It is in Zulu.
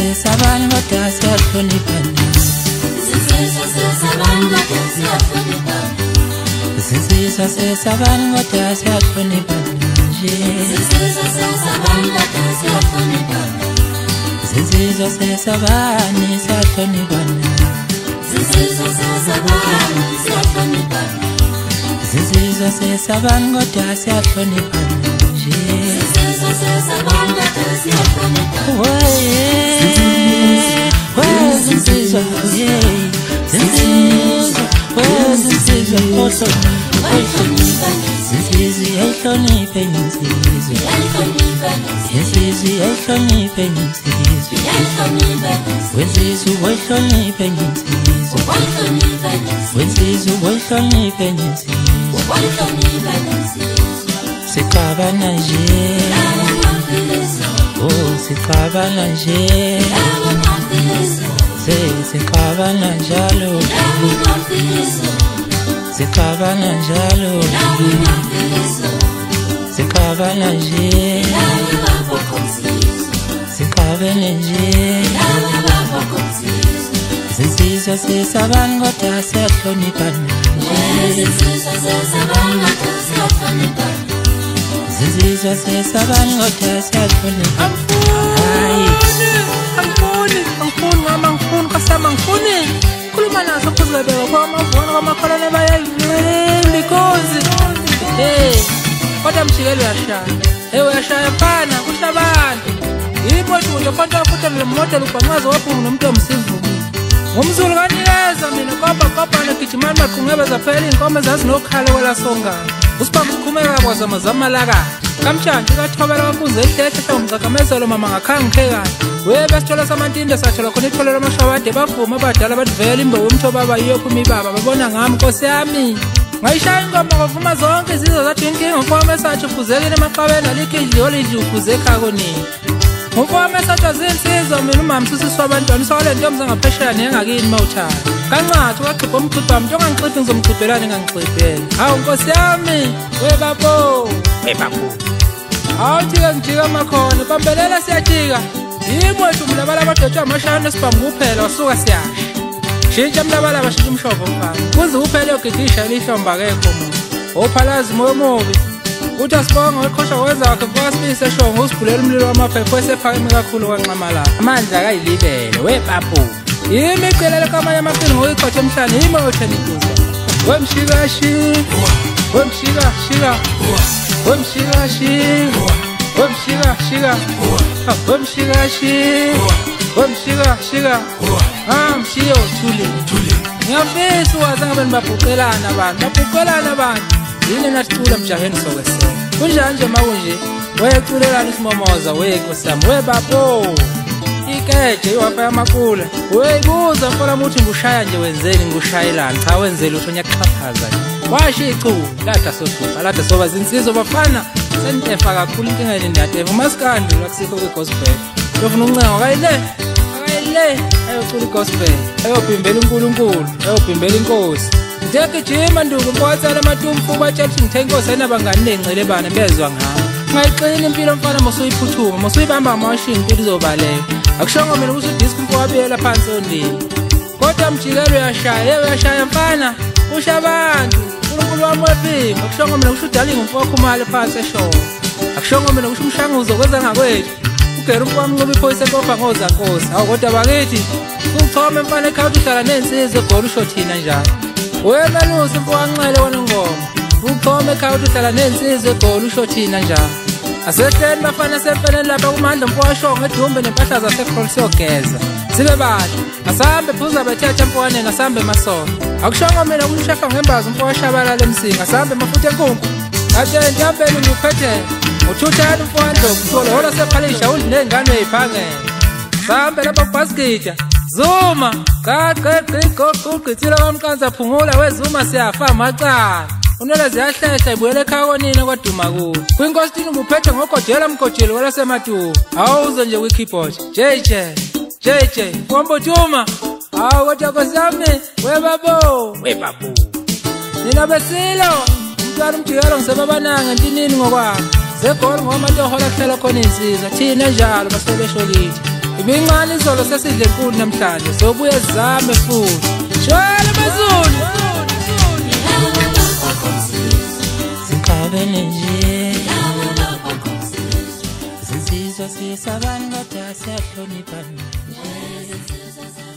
sesabani kodwa siyahloniphana. Zinsizwa sesabani kodwa siyahloniphana. Zinsizwa sesabani kodwa siyahloniphana nje. Zinsizwa sesabani kodwa siyahloniphana. Zinsizwa sesabani siyahloniphana. Zinsizwa sesabani siyahloniphana. Zinsizwa sesabani kodwa siyahloniphana nje. Zinsizwa sesabani kodwa siyahloniphana. Zinsizwa, zinsizwa, zinsizwa, ehloniphe insizwa. Insizwa ehloniphe insizwa. Wensizwa ehloniphe insizwa. Wensizwa ehloniphe insizwa. Siqabana nje, oh siqabana nje. Siqabana njalo, siqabana njalo, siqabana nje, siqabene nje. Zinsizwa sesabani kodwa siyahloniphana. Zinsizwa sesabani kodwa siyahloniphana. Angifuni kasama ngifuni khuluma naso kuzibeka kwamavona kwamakholane bayayivela ikozi kodwa mjikelo uyashaya uyashaya mfana kusha abantu imoto nje konke futhi le moto lubhanqaza waphungu nomuntu omsivukile ngumzulu kanikeza mina kopa negijimani maqhungebe zaphela inkomo zazinokhala kwela songana usibamba ukhumeka kwaza mazamalaka kamtshanje kathobela wafunze ehlehla umcakamezelo mama ngakhangikhekana besithola samantinde sathola khona itholelo amashawade bavuma abadala badivela imbewu yomthoba bayiyophuma ibaba babona ngami nkosi yami ngayishaya ingoma kwavuma zonke izizwe zathi inkinga umfowami esathi ufuzekile emaqabeni alikho idliyo lidli ufuze ekhako nini umfowami esathi azinsizwa mina umama susiswa abantwana isokole nto yomzangaphesheya neyengakini mawuthanda kancathu kaxibha umxibha wami nto ngangixibhi ngizomxibhelani ngangixibhela hawu nkosi yami webabo awuthike ngijika makhona bambelela siyajika yimwethu mlabalaba dotshwa amashana esibhambu kuphela wasuka siyasha shintsha mlabalaba shintsha umshovo mfana kuze kuphele ogidisha lihlomba akekho muntu ophalazi moyo mobi uthi asibonga weqhosha wenza wakhe mfakasibise eshongo usibhulela umlilo wamaphepho esephakeme kakhulu kwanqamala amandla kayilibele wepapu yimi iqelele kamanye amaqini ngoyikhothe emhlane yimi othenituza wemshikashi wemshikashika wemshikashika wemshikashika wemshikashika mshiye uthule ngiyafisa ukwazi ngabe nibabhuqelana abantu yini nathula mjaheni sokwesela kunjani nje makunje weculelana isimomoza wekosami webabo ikeje iwafa yamakula weyibuza mfana muthi ngushaya nje wenzeni ngushayelana cha wenzele utho nyakuxhaphaza washi ichu lada sohlupha lada soba zinsizwa bafana sentefa kakhulu inkinga yini ndatefa umaskandi lakusikho kwigospel yofuna uncengo akayile ayocula igospel ayobhimbela uNkulunkulu ayobhimbela inkosi ngiyagijima nduku mfowethu amatumfu batshathi ngithe inkosi enabangani nencele bana bezwa ngami ngayiqina impilo mfana mosuyiphuthuma mosuyibamba amashini impilo izobaleka akushongo mina ukuthi udisco mfowabiyela phansi ondini kodwa mjikelo uyashaya mfana usha abantu uNkulunkulu wami wephimbo akushongo mina ukuthi udalinga mfowakho umali phansi eshongo akushongo mina ukuthi umshanguzo kwenza ngakwethu ugera umfowami nqoba iphoyisa kofa ngozankosi awu kodwa bakithi ungithome mfana ekhaya uhlala nensizwe egoli usho thina njalo wemelusi mfowamnxele wena ngoma uphome ekhaya uhlala nensizwe egoli usho thina njalo asehleni bafana semfanele lapha kumandla mfowashongo edumbe nempahla zasekholi siyogeza sibe bahle asambe phuza bethethe mfowanyeni asambe masonto akushongo mina kumshafa ngembazi mfowashabalala emsinga asambe mafutha enkunku kade ndihambeni ngikuphethele uthuthani mfowandlovu kuthole hola sephalisha udli ney'ngane ey'phangele sambe lapha kubhasikida Zuma qaqithile kwamqanza phungula wezuma siyafa macala unela ziyahlehla ibuyele ekhaya konina kwaduma kuyo kwinkosi thini nguphethe ngogodela mgojeli walasematuba awuze nje kwi-keyboard JJ Wambotuma awu kodwa nkosi yami webabo nina besilo umntwana umjikelo ngisebabananga ntinini ngokwabo zegoli ngomatohola kuhlela khona insizwa thina njalo basebesho kithi Ibincane izolo sesidle enkulu namhlanje sobuye sizame futhi. Shwele Mazulu. Sinkabele nje Zinsizwa sisabantu kodwa siyahloniphana